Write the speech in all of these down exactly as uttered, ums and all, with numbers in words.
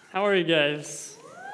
How are you guys?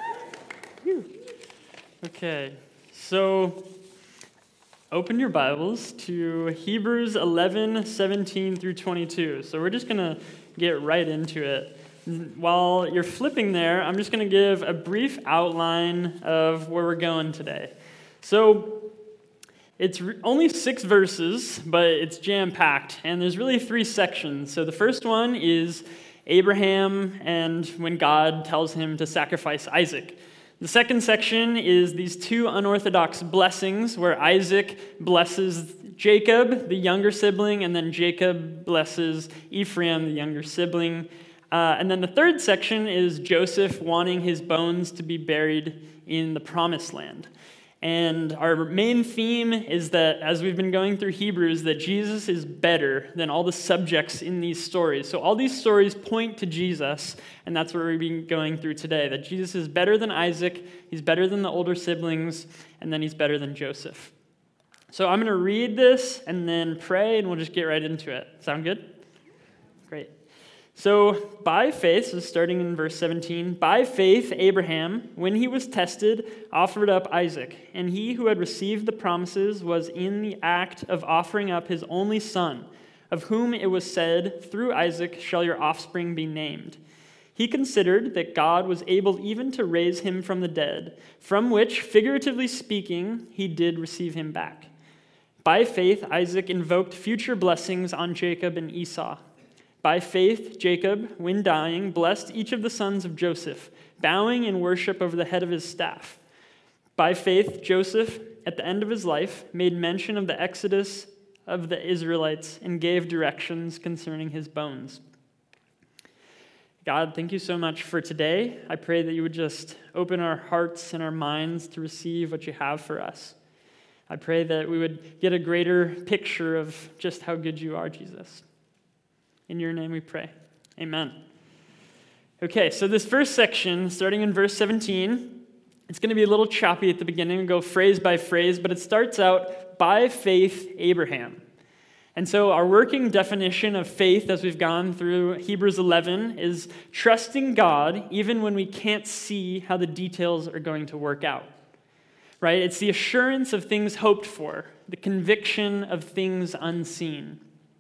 Okay, so open your Bibles to Hebrews eleven, seventeen through twenty-two. So we're just going to get right into it. While you're flipping there, I'm just going to give a brief outline of where we're going today. So it's re- only six verses, but it's jam-packed, and there's really three sections. So the first one is Abraham and when God tells him to sacrifice Isaac. The second section is these two unorthodox blessings where Isaac blesses Jacob, the younger sibling, and then Jacob blesses Ephraim, the younger sibling. Uh, and then the third section is Joseph wanting his bones to be buried in the Promised Land. And our main theme is that, as we've been going through Hebrews, that Jesus is better than all the subjects in these stories. So all these stories point to Jesus, and that's what we've been going through today, that Jesus is better than Isaac, he's better than the older siblings, and then he's better than Joseph. So I'm going to read this and then pray, and we'll just get right into it. Sound good? Great. So, by faith, so starting in verse seventeen, by faith Abraham, when he was tested, offered up Isaac, and he who had received the promises was in the act of offering up his only son, of whom it was said, through Isaac shall your offspring be named. He considered that God was able even to raise him from the dead, from which, figuratively speaking, he did receive him back. By faith Isaac invoked future blessings on Jacob and Esau. By faith, Jacob, when dying, blessed each of the sons of Joseph, bowing in worship over the head of his staff. By faith, Joseph, at the end of his life, made mention of the exodus of the Israelites and gave directions concerning his bones. God, thank you so much for today. I pray that you would just open our hearts and our minds to receive what you have for us. I pray that we would get a greater picture of just how good you are, Jesus. In your name we pray. Amen. Okay, so this first section, starting in verse seventeen, it's going to be a little choppy at the beginning and go phrase by phrase, but it starts out, by faith Abraham. And so our working definition of faith as we've gone through Hebrews eleven is trusting God even when we can't see how the details are going to work out. Right? It's the assurance of things hoped for, the conviction of things unseen.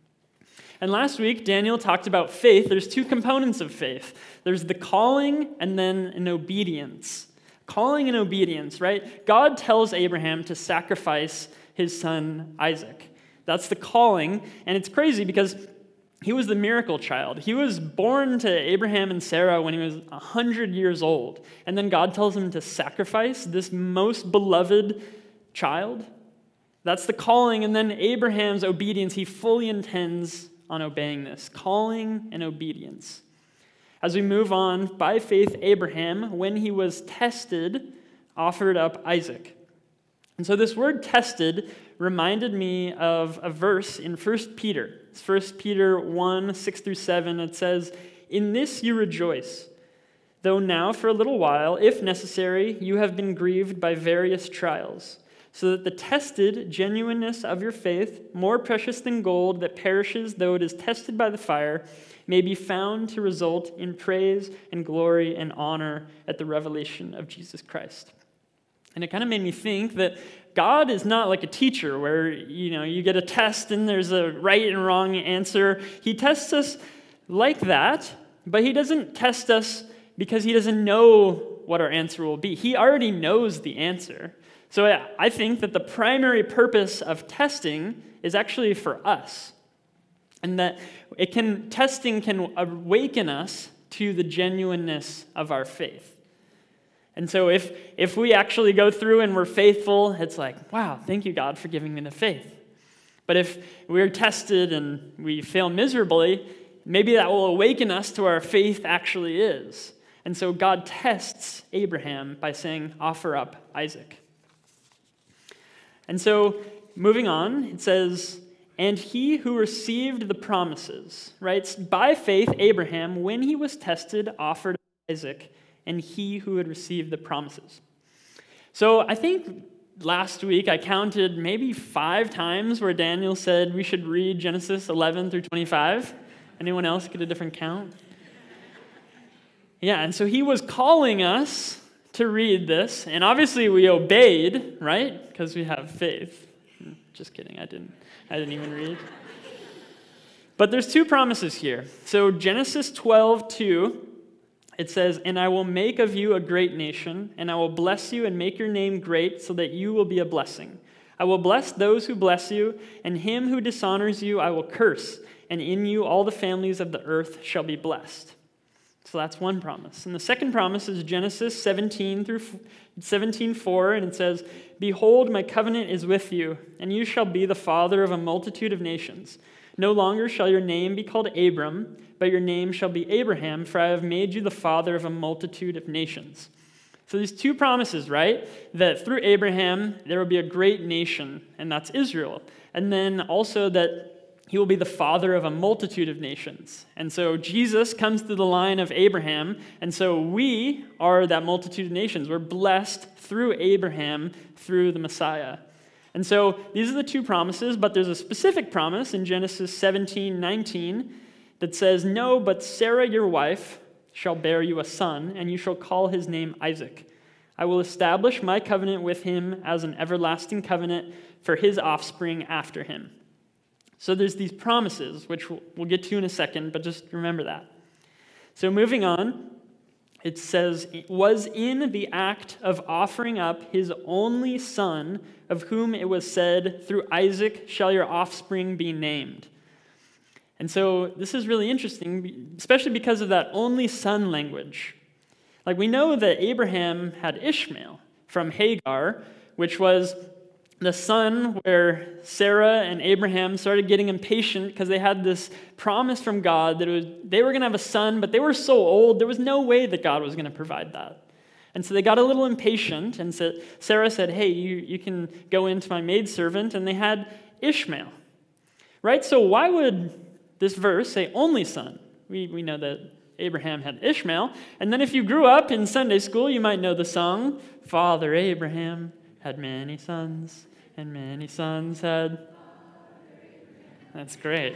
And last week, Daniel talked about faith. There's two components of faith. There's the calling and then an obedience. Calling and obedience, right? God tells Abraham to sacrifice his son Isaac. That's the calling. And it's crazy because he was the miracle child. He was born to Abraham and Sarah when he was one hundred years old. And then God tells him to sacrifice this most beloved child. That's the calling. And then Abraham's obedience, he fully intends on obeying this, calling and obedience. As we move on, by faith, Abraham, when he was tested, offered up Isaac. And so this word tested reminded me of a verse in First Peter. It's First Peter one, six through seven. It says, "In this you rejoice, though now for a little while, if necessary, you have been grieved by various trials, so that the tested genuineness of your faith, more precious than gold that perishes though it is tested by the fire, may be found to result in praise and glory and honor at the revelation of Jesus Christ." And it kind of made me think that God is not like a teacher where, you know, you get a test and there's a right and wrong answer. He tests us like that, but he doesn't test us because he doesn't know what our answer will be. He already knows the answer. So I think that the primary purpose of testing is actually for us. And that it can testing can awaken us to the genuineness of our faith. And so if if we actually go through and we're faithful, it's like, wow, thank you, God, for giving me the faith. But if we're tested and we fail miserably, maybe that will awaken us to our faith actually is. And so God tests Abraham by saying, offer up Isaac. And so, moving on, it says, and he who received the promises, right? By faith, Abraham, when he was tested, offered Isaac, and he who had received the promises. So I think last week I counted maybe five times where Daniel said we should read Genesis eleven through twenty-five. Anyone else get a different count? Yeah, and so he was calling us to read this, and obviously we obeyed, right? Because we have faith. Just kidding, I didn't. I didn't even read. But there's two promises here. So Genesis twelve two, it says, "And I will make of you a great nation, and I will bless you and make your name great, so that you will be a blessing. I will bless those who bless you, and him who dishonors you I will curse, and in you all the families of the earth shall be blessed." So that's one promise. And the second promise is Genesis seventeen through seventeen four, and it says, "Behold, my covenant is with you, and you shall be the father of a multitude of nations. No longer shall your name be called Abram, but your name shall be Abraham, for I have made you the father of a multitude of nations." So these two promises, right? That through Abraham, there will be a great nation, and that's Israel. And then also that he will be the father of a multitude of nations. And so Jesus comes through the line of Abraham, and so we are that multitude of nations. We're blessed through Abraham, through the Messiah. And so these are the two promises, but there's a specific promise in Genesis seventeen nineteen that says, "No, but Sarah your wife shall bear you a son, and you shall call his name Isaac. I will establish my covenant with him as an everlasting covenant for his offspring after him." So there's these promises, which we'll get to in a second, but just remember that. So moving on, it says, "Was in the act of offering up his only son, of whom it was said, 'Through Isaac shall your offspring be named.'" And so this is really interesting, especially because of that only son language. Like, we know that Abraham had Ishmael from Hagar, which was the son where Sarah and Abraham started getting impatient because they had this promise from God that it was, they were going to have a son, but they were so old, there was no way that God was going to provide that. And so they got a little impatient, and so Sarah said, "Hey, you, you can go into my maidservant," and they had Ishmael. Right? So why would this verse say only son? We, we know that Abraham had Ishmael, and then if you grew up in Sunday school, you might know the song, "Father Abraham had many sons, and many sons had..." That's great.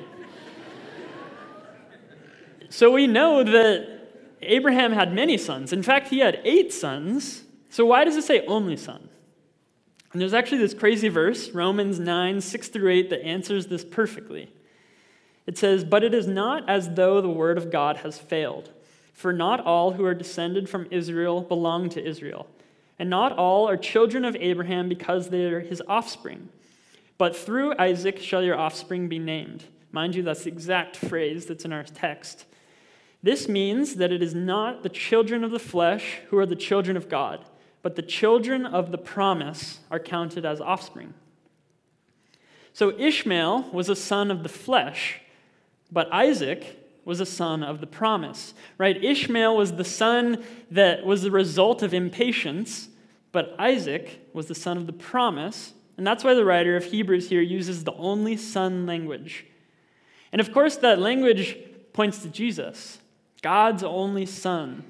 So we know that Abraham had many sons. In fact, he had eight sons. So why does it say only son? And there's actually this crazy verse, Romans nine, six through eight, that answers this perfectly. It says, "But it is not as though the word of God has failed. For not all who are descended from Israel belong to Israel. And not all are children of Abraham because they are his offspring. But through Isaac shall your offspring be named." Mind you, that's the exact phrase that's in our text. "This means that it is not the children of the flesh who are the children of God, but the children of the promise are counted as offspring." So Ishmael was a son of the flesh, but Isaac was a son of the promise, right? Ishmael was the son that was the result of impatience, but Isaac was the son of the promise, and that's why the writer of Hebrews here uses the only son language. And of course, that language points to Jesus, God's only son,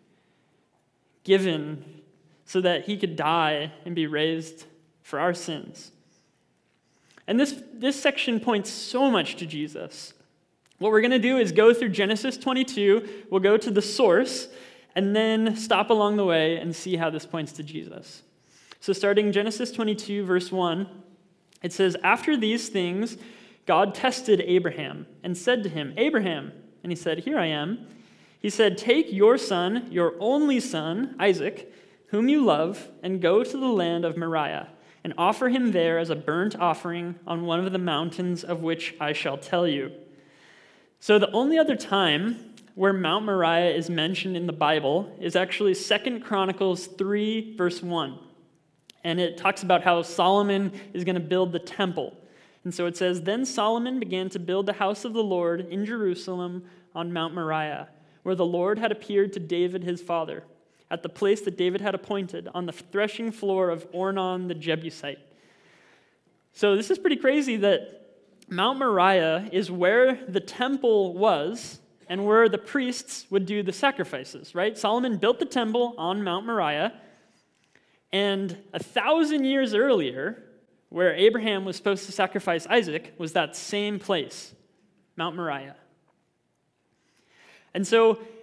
given so that he could die and be raised for our sins. And this, this section points so much to Jesus. What we're going to do is go through Genesis twenty-two, we'll go to the source, and then stop along the way and see how this points to Jesus. So starting Genesis twenty-two, verse one, it says, "After these things, God tested Abraham and said to him, 'Abraham,' and he said, 'Here I am.' He said, 'Take your son, your only son, Isaac, whom you love, and go to the land of Moriah, and offer him there as a burnt offering on one of the mountains of which I shall tell you.'" So the only other time where Mount Moriah is mentioned in the Bible is actually Second Chronicles three, verse one. And it talks about how Solomon is going to build the temple. And so it says, "Then Solomon began to build the house of the Lord in Jerusalem on Mount Moriah, where the Lord had appeared to David his father, at the place that David had appointed, on the threshing floor of Ornan the Jebusite." So this is pretty crazy that Mount Moriah is where the temple was and where the priests would do the sacrifices, right? Solomon built the temple on Mount Moriah, and a thousand years earlier, where Abraham was supposed to sacrifice Isaac, was that same place, Mount Moriah. And so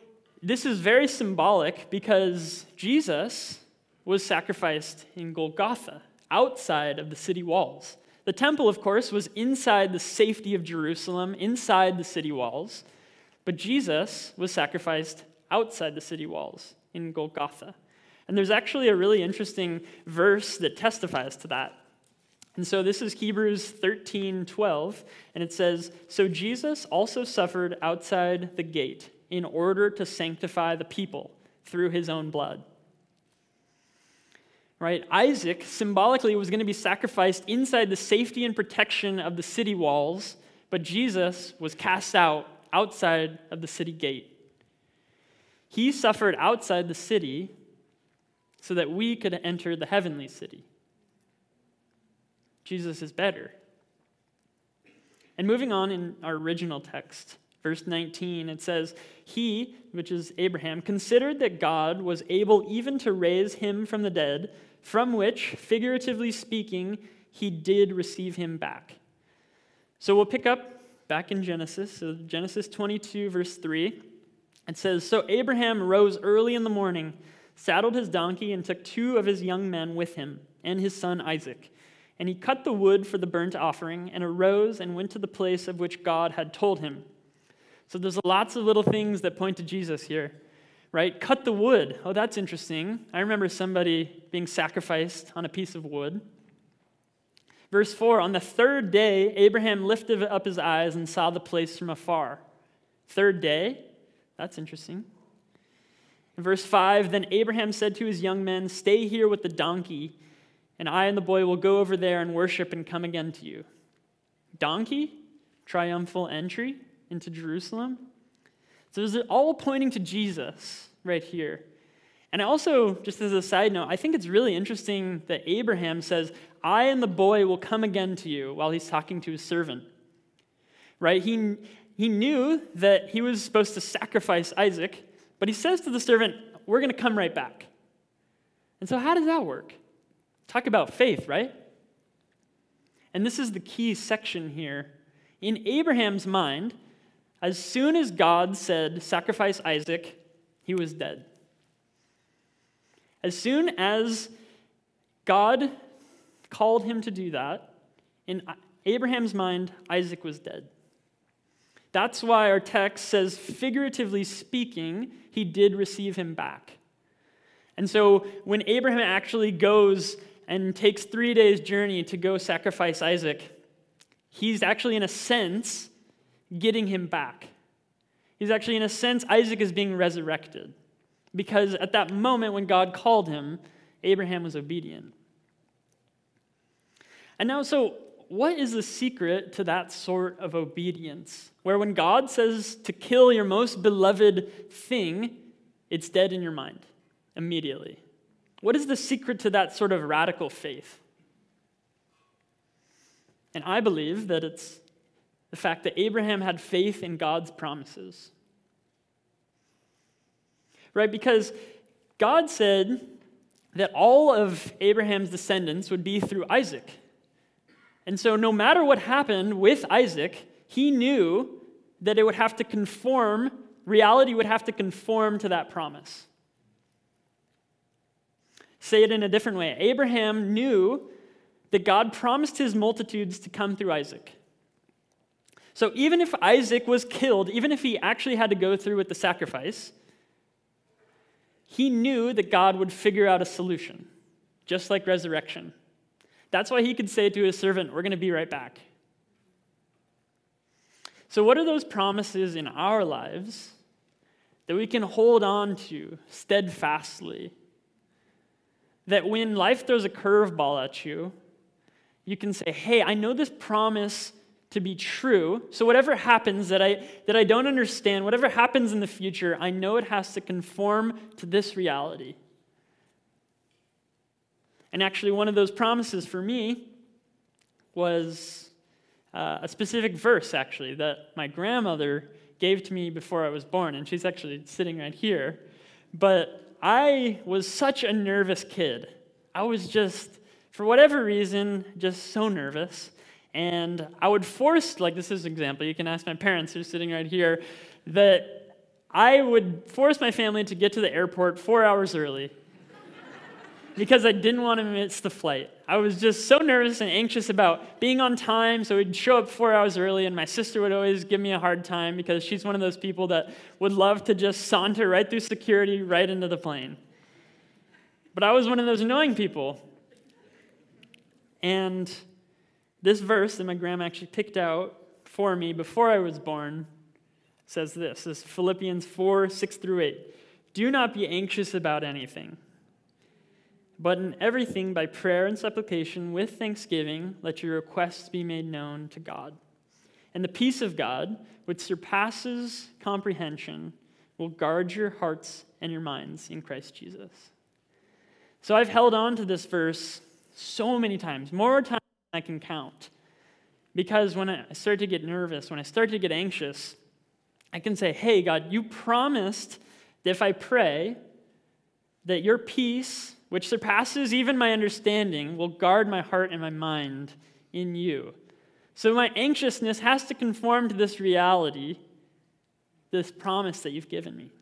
this is very symbolic because Jesus was sacrificed in Golgotha, outside of the city walls. The temple, of course, was inside the safety of Jerusalem, inside the city walls, but Jesus was sacrificed outside the city walls in Golgotha. And there's actually a really interesting verse that testifies to that. And so this is Hebrews thirteen twelve, and it says, "So Jesus also suffered outside the gate in order to sanctify the people through his own blood." Right? Isaac symbolically was going to be sacrificed inside the safety and protection of the city walls, but Jesus was cast out outside of the city gate. He suffered outside the city so that we could enter the heavenly city. Jesus is better. And moving on in our original text, verse nineteen, it says, "He," which is Abraham, "considered that God was able even to raise him from the dead, from which, figuratively speaking, he did receive him back." So we'll pick up back in Genesis, so Genesis twenty-two, verse three. It says, "So Abraham rose early in the morning, saddled his donkey, and took two of his young men with him, and his son Isaac. And he cut the wood for the burnt offering, and arose and went to the place of which God had told him." So there's lots of little things that point to Jesus here, right? Cut the wood. Oh, that's interesting. I remember somebody being sacrificed on a piece of wood. Verse four, "On the third day, Abraham lifted up his eyes and saw the place from afar." Third day? That's interesting. In verse five, "Then Abraham said to his young men, 'Stay here with the donkey, and I and the boy will go over there and worship and come again to you.'" Donkey? Triumphal entry into Jerusalem? So this is all pointing to Jesus right here. And also, just as a side note, I think it's really interesting that Abraham says, "I and the boy will come again to you," while he's talking to his servant. Right? He, he knew that he was supposed to sacrifice Isaac, but he says to the servant, "We're going to come right back." And so how does that work? Talk about faith, right? And this is the key section here. In Abraham's mind, as soon as God said, "Sacrifice Isaac," he was dead. As soon as God called him to do that, in Abraham's mind, Isaac was dead. That's why our text says, figuratively speaking, he did receive him back. And so when Abraham actually goes and takes three days' journey to go sacrifice Isaac, he's actually, in a sense, getting him back. He's actually, in a sense, Isaac is being resurrected. Because at that moment when God called him, Abraham was obedient. And now, so what is the secret to that sort of obedience? Where when God says to kill your most beloved thing, it's dead in your mind immediately. What is the secret to that sort of radical faith? And I believe that it's the fact that Abraham had faith in God's promises. Right? Because God said that all of Abraham's descendants would be through Isaac. And so no matter what happened with Isaac, he knew that it would have to conform, reality would have to conform to that promise. Say it in a different way. Abraham knew that God promised his multitudes to come through Isaac. So even if Isaac was killed, even if he actually had to go through with the sacrifice, he knew that God would figure out a solution, just like resurrection. That's why he could say to his servant, "We're going to be right back." So what are those promises in our lives that we can hold on to steadfastly? That when life throws a curveball at you, you can say, "Hey, I know this promise to be true, so whatever happens that I that I don't understand, whatever happens in the future, I know it has to conform to this reality." And actually, one of those promises for me was uh, a specific verse, actually, that my grandmother gave to me before I was born, and she's actually sitting right here. But I was such a nervous kid. I was just, for whatever reason, just so nervous. And I would force, like this is an example, you can ask my parents who are sitting right here, that I would force my family to get to the airport four hours early because I didn't want to miss the flight. I was just so nervous and anxious about being on time, so we'd show up four hours early, and my sister would always give me a hard time because she's one of those people that would love to just saunter right through security, right into the plane. But I was one of those annoying people. And this verse that my grandma actually picked out for me before I was born says this. This is Philippians four, six through eight. Do not be anxious about anything, but in everything by prayer and supplication with thanksgiving, let your requests be made known to God. And the peace of God, which surpasses comprehension, will guard your hearts and your minds in Christ Jesus. So I've held on to this verse so many times, more times than I can count. Because when I start to get nervous, when I start to get anxious, I can say, hey, God, you promised that if I pray, that your peace, which surpasses even my understanding, will guard my heart and my mind in you. So my anxiousness has to conform to this reality, this promise that you've given me.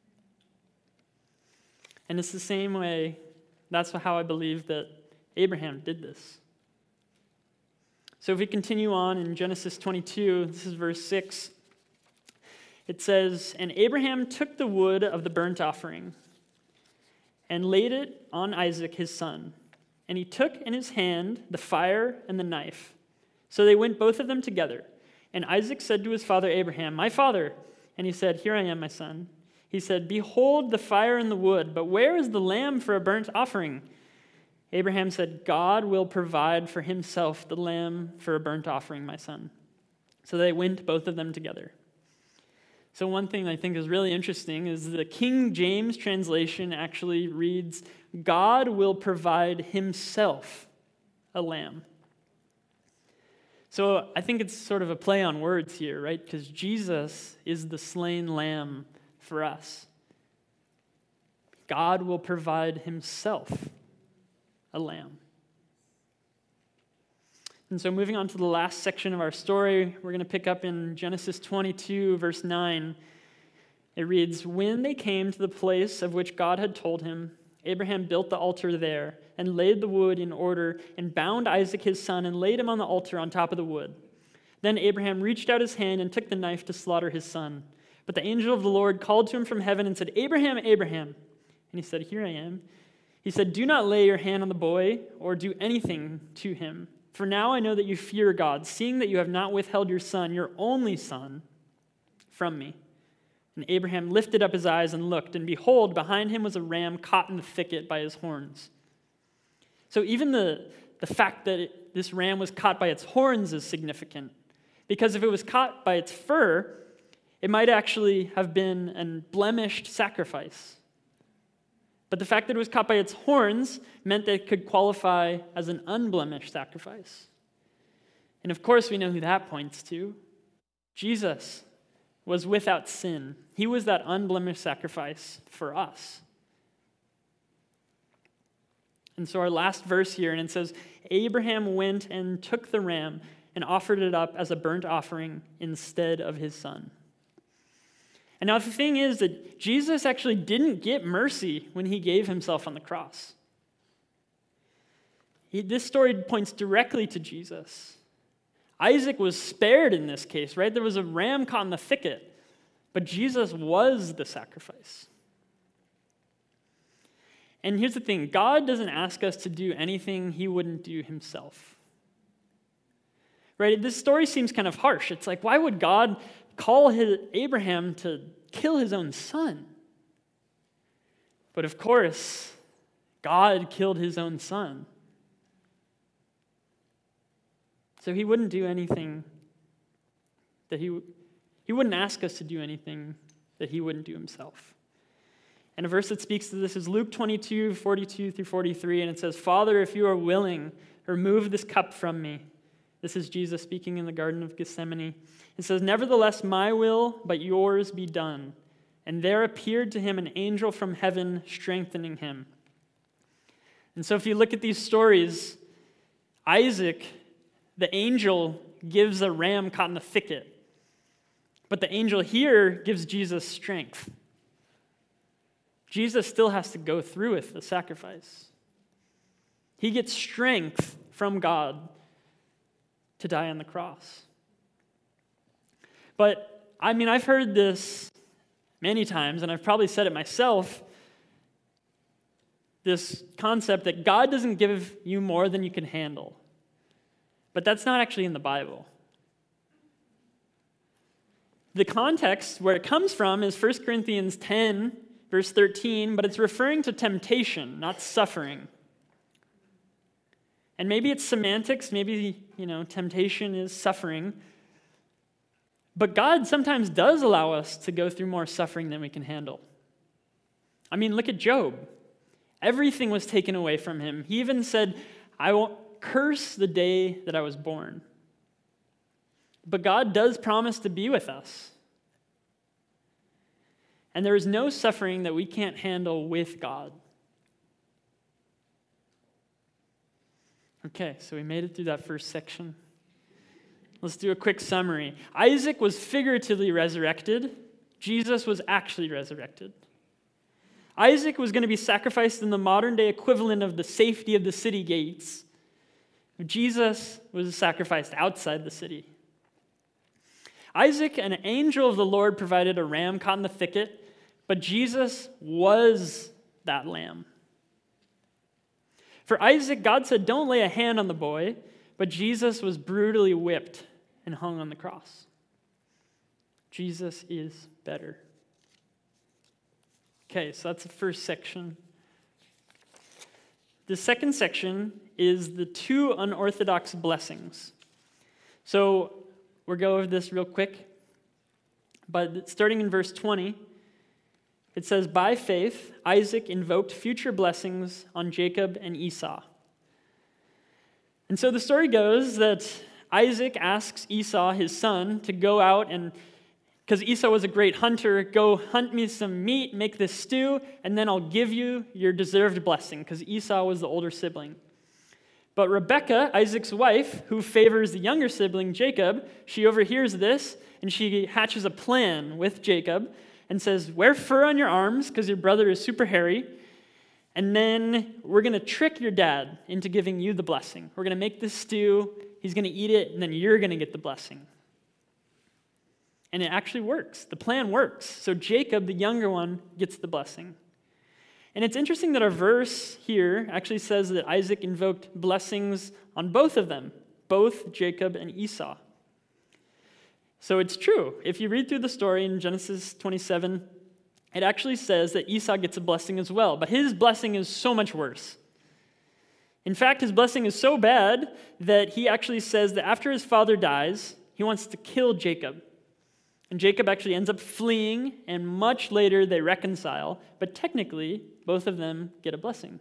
And it's the same way, that's how I believe that Abraham did this. So if we continue on in Genesis twenty-two, this is verse six, it says, and Abraham took the wood of the burnt offering and laid it on Isaac his son. And he took in his hand the fire and the knife. So they went both of them together. And Isaac said to his father Abraham, my father. And he said, here I am, my son. He said, behold the fire and the wood, but where is the lamb for a burnt offering? Abraham said, God will provide for himself the lamb for a burnt offering, my son. So they went both of them together. So one thing I think is really interesting is the King James translation actually reads, God will provide himself a lamb. So I think it's sort of a play on words here, right? Because Jesus is the slain lamb for us. God will provide himself a lamb. And so moving on to the last section of our story, we're going to pick up in Genesis twenty-two, verse nine. It reads, when they came to the place of which God had told him, Abraham built the altar there and laid the wood in order and bound Isaac his son and laid him on the altar on top of the wood. Then Abraham reached out his hand and took the knife to slaughter his son. But the angel of the Lord called to him from heaven and said, Abraham, Abraham. And he said, here I am. He said, do not lay your hand on the boy or do anything to him. For now I know that you fear God, seeing that you have not withheld your son, your only son, from me. And Abraham lifted up his eyes and looked, and behold, behind him was a ram caught in the thicket by his horns. So even the, the fact that it, this ram was caught by its horns is significant. Because if it was caught by its fur, it might actually have been a blemished sacrifice. But the fact that it was caught by its horns meant that it could qualify as an unblemished sacrifice. And of course, we know who that points to. Jesus was without sin. He was that unblemished sacrifice for us. And so our last verse here, and it says, Abraham went and took the ram and offered it up as a burnt offering instead of his son. And now the thing is that Jesus actually didn't get mercy when he gave himself on the cross. He, this story points directly to Jesus. Isaac was spared in this case, right? There was a ram caught in the thicket, but Jesus was the sacrifice. And here's the thing, God doesn't ask us to do anything he wouldn't do himself. Right? This story seems kind of harsh. It's like, why would God call his, Abraham to kill his own son? But of course, God killed his own son. So he wouldn't do anything that he, he wouldn't ask us to do anything that he wouldn't do himself. And a verse that speaks to this is Luke twenty-two, forty-two through forty-three, and it says, Father, if you are willing, remove this cup from me. This is Jesus speaking in the Garden of Gethsemane. It says, nevertheless, my will, but yours be done. And there appeared to him an angel from heaven, strengthening him. And so if you look at these stories, Isaac, the angel, gives a ram caught in the thicket. But the angel here gives Jesus strength. Jesus still has to go through with the sacrifice. He gets strength from God to die on the cross. But, I mean, I've heard this many times, and I've probably said it myself, this concept that God doesn't give you more than you can handle. But that's not actually in the Bible. The context where it comes from is First Corinthians ten, verse thirteen, but it's referring to temptation, not suffering. And maybe it's semantics, maybe, you know, temptation is suffering. But God sometimes does allow us to go through more suffering than we can handle. I mean, look at Job. Everything was taken away from him. He even said, I won't curse the day that I was born. But God does promise to be with us. And there is no suffering that we can't handle with God. Okay, so we made it through that first section. Let's do a quick summary. Isaac was figuratively resurrected. Jesus was actually resurrected. Isaac was going to be sacrificed in the modern day equivalent of the safety of the city gates. Jesus was sacrificed outside the city. Isaac, an angel of the Lord, provided a ram caught in the thicket, but Jesus was that lamb. For Isaac, God said, don't lay a hand on the boy, but Jesus was brutally whipped and hung on the cross. Jesus is better. Okay, so that's the first section. The second section is the two unorthodox blessings. So we'll go over this real quick. But starting in verse twenty, it says, by faith, Isaac invoked future blessings on Jacob and Esau. And so the story goes that Isaac asks Esau, his son, to go out and, because Esau was a great hunter, go hunt me some meat, make this stew, and then I'll give you your deserved blessing, because Esau was the older sibling. But Rebekah, Isaac's wife, who favors the younger sibling, Jacob, she overhears this, and she hatches a plan with Jacob and says, wear fur on your arms, because your brother is super hairy, and then we're going to trick your dad into giving you the blessing. We're going to make this stew, he's going to eat it, and then you're going to get the blessing. And it actually works. The plan works. So Jacob, the younger one, gets the blessing. And it's interesting that our verse here actually says that Isaac invoked blessings on both of them, both Jacob and Esau. So it's true. If you read through the story in Genesis twenty-seven, it actually says that Esau gets a blessing as well, but his blessing is so much worse. In fact, his blessing is so bad that he actually says that after his father dies, he wants to kill Jacob. And Jacob actually ends up fleeing, and much later they reconcile, but technically, both of them get a blessing.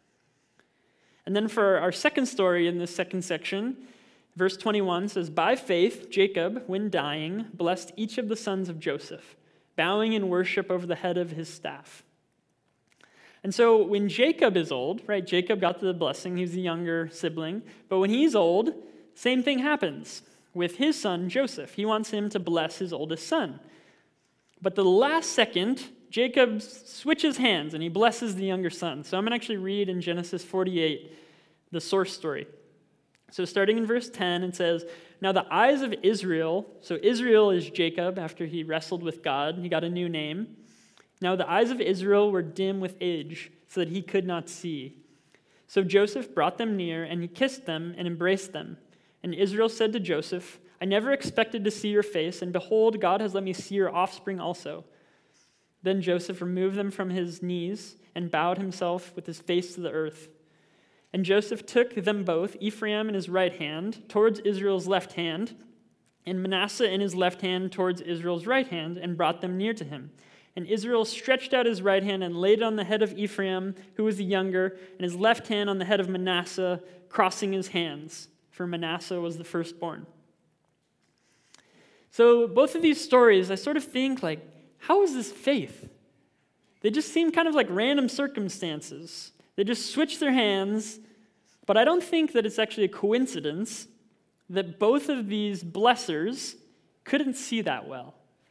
And then for our second story in this second section, verse twenty-one says, by faith, Jacob, when dying, blessed each of the sons of Joseph, bowing in worship over the head of his staff. And so when Jacob is old, right, Jacob got the blessing, he's the younger sibling, but when he's old, same thing happens with his son, Joseph. He wants him to bless his oldest son. But the last second, Jacob switches hands and he blesses the younger son. So I'm going to actually read in Genesis forty-eight, the source story. So starting in verse ten, it says, now the eyes of Israel, so Israel is Jacob after he wrestled with God, he got a new name. Now the eyes of Israel were dim with age, so that he could not see. So Joseph brought them near, and he kissed them and embraced them. And Israel said to Joseph, I never expected to see your face, and behold, God has let me see your offspring also. Then Joseph removed them from his knees and bowed himself with his face to the earth. And Joseph took them both, Ephraim in his right hand, towards Israel's left hand, and Manasseh in his left hand towards Israel's right hand, and brought them near to him. And Israel stretched out his right hand and laid it on the head of Ephraim, who was the younger, and his left hand on the head of Manasseh, crossing his hands, for Manasseh was the firstborn. So both of these stories, I sort of think, like, how is this faith? They just seem kind of like random circumstances. They just switch their hands, but I don't think that it's actually a coincidence that both of these blessers couldn't see that well.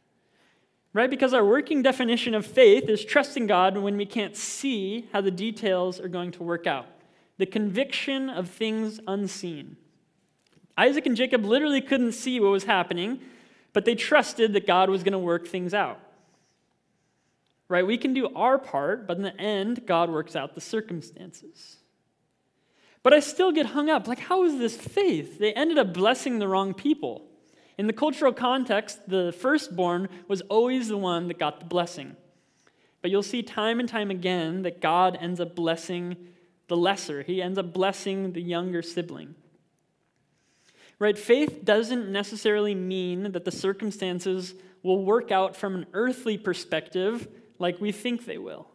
right? Because our working definition of faith is trusting God when we can't see how the details are going to work out. The conviction of things unseen. Isaac and Jacob literally couldn't see what was happening, but they trusted that God was going to work things out. Right? We can do our part, but in the end, God works out the circumstances. But I still get hung up. Like, how is this faith? They ended up blessing the wrong people. In the cultural context, the firstborn was always the one that got the blessing. But you'll see time and time again that God ends up blessing the lesser. He ends up blessing the younger sibling. Right? Faith doesn't necessarily mean that the circumstances will work out from an earthly perspective like we think they will.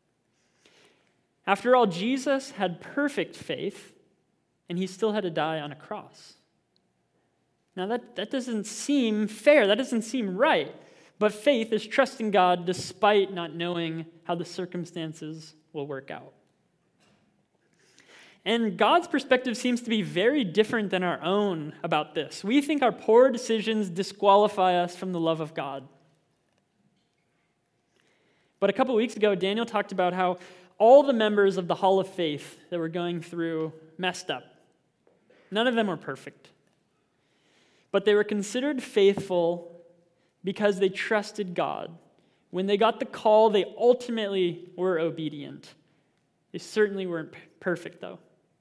After all, Jesus had perfect faith, and he still had to die on a cross. Now, that, that doesn't seem fair. That doesn't seem right. But faith is trusting God despite not knowing how the circumstances will work out. And God's perspective seems to be very different than our own about this. We think our poor decisions disqualify us from the love of God. But a couple weeks ago, Daniel talked about how all the members of the Hall of Faith that were going through messed up. None of them were perfect. But they were considered faithful because they trusted God. When they got the call, they ultimately were obedient. They certainly weren't perfect, though.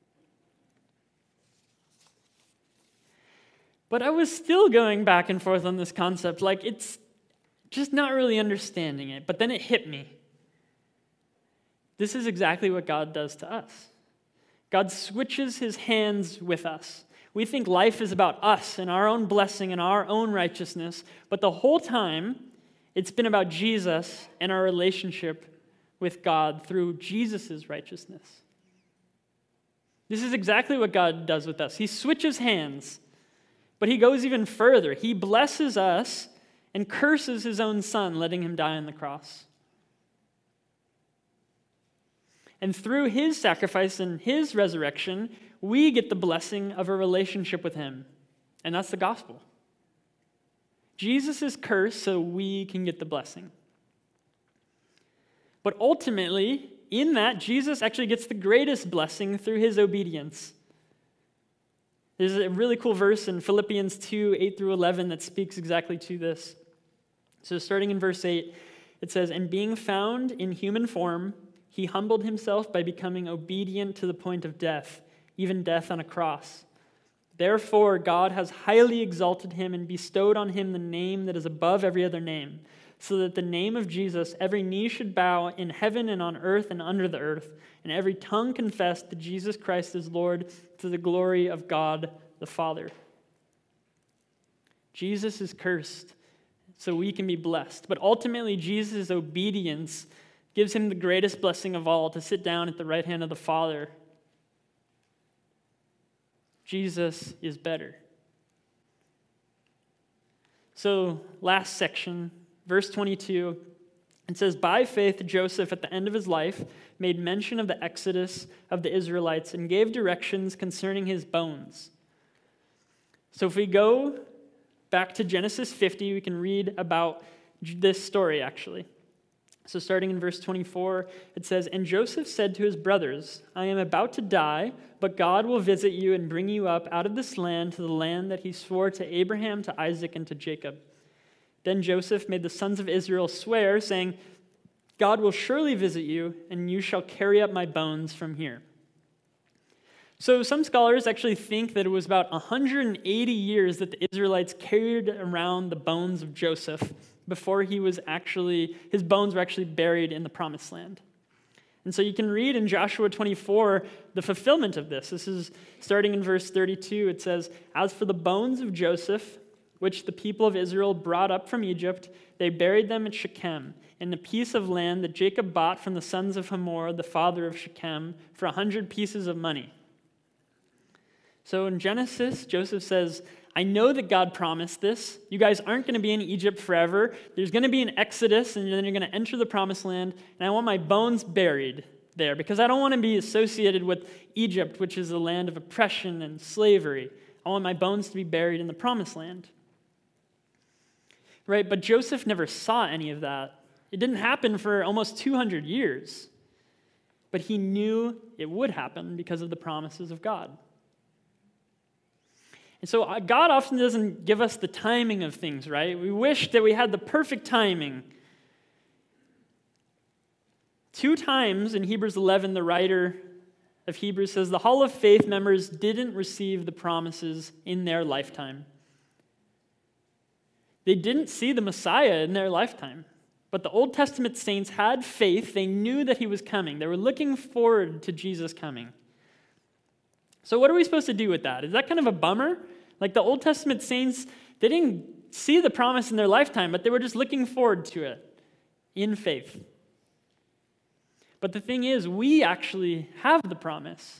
But I was still going back and forth on this concept, like it's just not really understanding it. But then it hit me. This is exactly what God does to us. God switches his hands with us. We think life is about us and our own blessing and our own righteousness, but the whole time, it's been about Jesus and our relationship with God through Jesus' righteousness. This is exactly what God does with us. He switches hands, but he goes even further. He blesses us and curses his own son, letting him die on the cross. And through his sacrifice and his resurrection, we get the blessing of a relationship with him. And that's the gospel. Jesus is cursed so we can get the blessing. But ultimately, in that, Jesus actually gets the greatest blessing through his obedience. There's a really cool verse in Philippians two, eight through eleven that speaks exactly to this. So starting in verse eight, it says, "And being found in human form, he humbled himself by becoming obedient to the point of death, even death on a cross. Therefore, God has highly exalted him and bestowed on him the name that is above every other name, so that the name of Jesus every knee should bow in heaven and on earth and under the earth, and every tongue confess that Jesus Christ is Lord, to the glory of God the Father." Jesus is cursed so we can be blessed. But ultimately, Jesus' obedience gives him the greatest blessing of all, to sit down at the right hand of the Father. Jesus is better. So, last section, verse twenty-two, it says, "By faith Joseph, at the end of his life, made mention of the exodus of the Israelites and gave directions concerning his bones." So if we go back to Genesis fifty, we can read about this story, actually. So starting in verse twenty-four, it says, "And Joseph said to his brothers, 'I am about to die, but God will visit you and bring you up out of this land to the land that he swore to Abraham, to Isaac, and to Jacob.' Then Joseph made the sons of Israel swear, saying, 'God will surely visit you, and you shall carry up my bones from here.'" So some scholars actually think that it was about one hundred eighty years that the Israelites carried around the bones of Joseph before he was actually, his bones were actually buried in the promised land. And so you can read in Joshua twenty-four the fulfillment of this. This is starting in verse thirty-two. It says, "As for the bones of Joseph, which the people of Israel brought up from Egypt, they buried them at Shechem, in a piece of land that Jacob bought from the sons of Hamor, the father of Shechem, for a hundred pieces of money." So in Genesis, Joseph says, "I know that God promised this. You guys aren't going to be in Egypt forever. There's going to be an exodus, and then you're going to enter the promised land, and I want my bones buried there because I don't want to be associated with Egypt, which is a land of oppression and slavery. I want my bones to be buried in the promised land." right? But Joseph never saw any of that. It didn't happen for almost two hundred years. But he knew it would happen because of the promises of God. And so uh, God often doesn't give us the timing of things, right? We wish that we had the perfect timing. Two times in Hebrews eleven, the writer of Hebrews says the Hall of Faith members didn't receive the promises in their lifetime. They didn't see the Messiah in their lifetime. But the Old Testament saints had faith. They knew that he was coming. They were looking forward to Jesus coming. So what are we supposed to do with that? Is that kind of a bummer? Like the Old Testament saints, they didn't see the promise in their lifetime, but they were just looking forward to it in faith. But the thing is, we actually have the promise.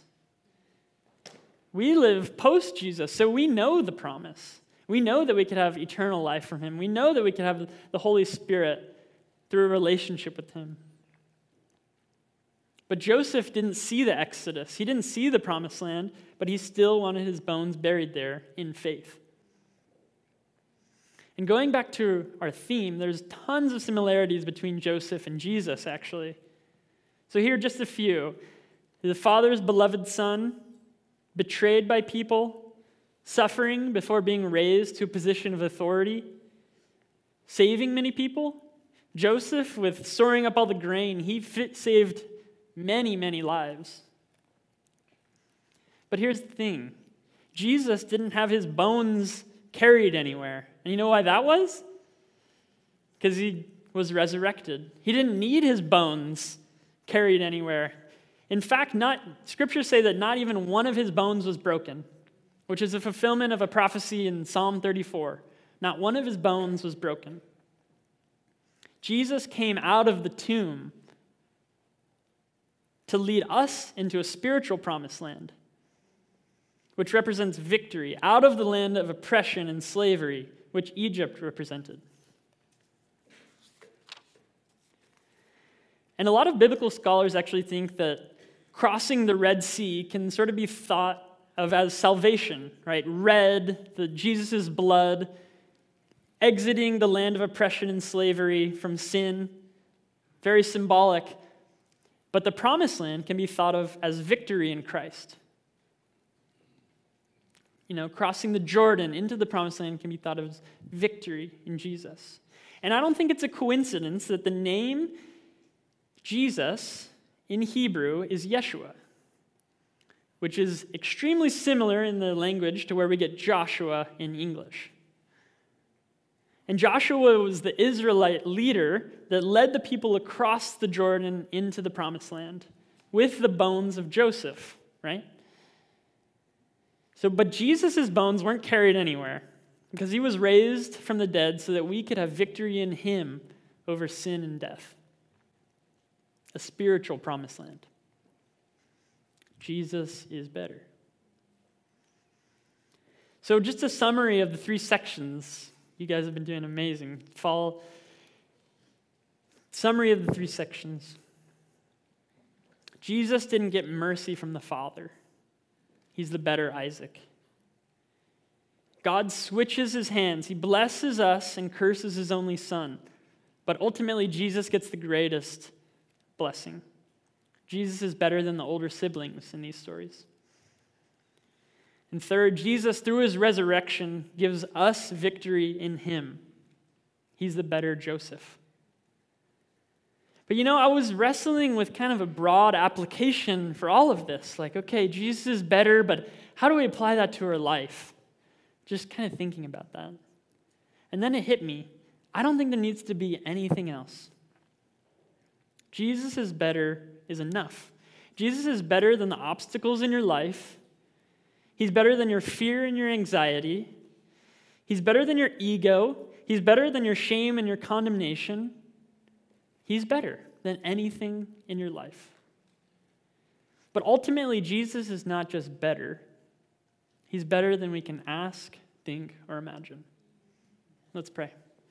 We live post-Jesus, so we know the promise. We know that we could have eternal life from him. We know that we could have the Holy Spirit through a relationship with him. But Joseph didn't see the Exodus. He didn't see the promised land, but he still wanted his bones buried there in faith. And going back to our theme, there's tons of similarities between Joseph and Jesus, actually. So here are just a few. The father's beloved son, betrayed by people, suffering before being raised to a position of authority, saving many people. Joseph, with storing up all the grain, he fit, saved many, many lives. But here's the thing. Jesus didn't have his bones carried anywhere. And you know why that was? Because he was resurrected. He didn't need his bones carried anywhere. In fact, not scriptures say that not even one of his bones was broken, which is a fulfillment of a prophecy in Psalm thirty-four. Not one of his bones was broken. Jesus came out of the tomb to lead us into a spiritual promised land, which represents victory out of the land of oppression and slavery, which Egypt represented. And a lot of biblical scholars actually think that crossing the Red Sea can sort of be thought of as salvation, right? Red, the Jesus' blood, exiting the land of oppression and slavery from sin, very symbolic. But the promised land can be thought of as victory in Christ. You know, crossing the Jordan into the promised land can be thought of as victory in Jesus. And I don't think it's a coincidence that the name Jesus in Hebrew is Yeshua, which is extremely similar in the language to where we get Joshua in English. And Joshua was the Israelite leader that led the people across the Jordan into the promised land with the bones of Joseph, right? So, but Jesus' bones weren't carried anywhere because he was raised from the dead so that we could have victory in him over sin and death. A spiritual promised land. Jesus is better. So just a summary of the three sections. You guys have been doing amazing. Follow. Summary of the three sections. Jesus didn't get mercy from the Father. He's the better Isaac. God switches his hands. He blesses us and curses his only son. But ultimately, Jesus gets the greatest blessing. Jesus is better than the older siblings in these stories. And third, Jesus, through his resurrection, gives us victory in him. He's the better Joseph. But you know, I was wrestling with kind of a broad application for all of this. Like, okay, Jesus is better, but how do we apply that to our life? Just kind of thinking about that. And then it hit me. I don't think there needs to be anything else. Jesus is better is enough. Jesus is better than the obstacles in your life. He's better than your fear and your anxiety. He's better than your ego. He's better than your shame and your condemnation. He's better than anything in your life. But ultimately, Jesus is not just better. He's better than we can ask, think, or imagine. Let's pray.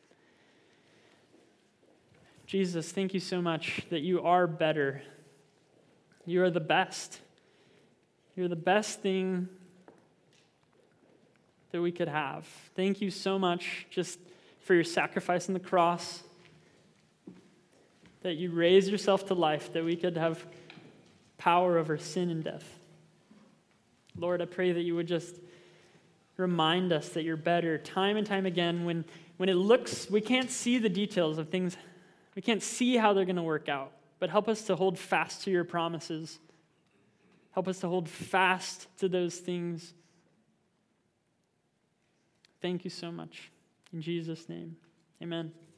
Jesus, thank you so much that you are better. You are the best. You're the best thing that we could have. Thank you so much just for your sacrifice on the cross, that you raised yourself to life, that we could have power over sin and death. Lord, I pray that you would just remind us that you're better time and time again when, when it looks, we can't see the details of things, we can't see how they're going to work out, but help us to hold fast to your promises. Help us to hold fast to those things. Thank you so much. In Jesus' name, amen.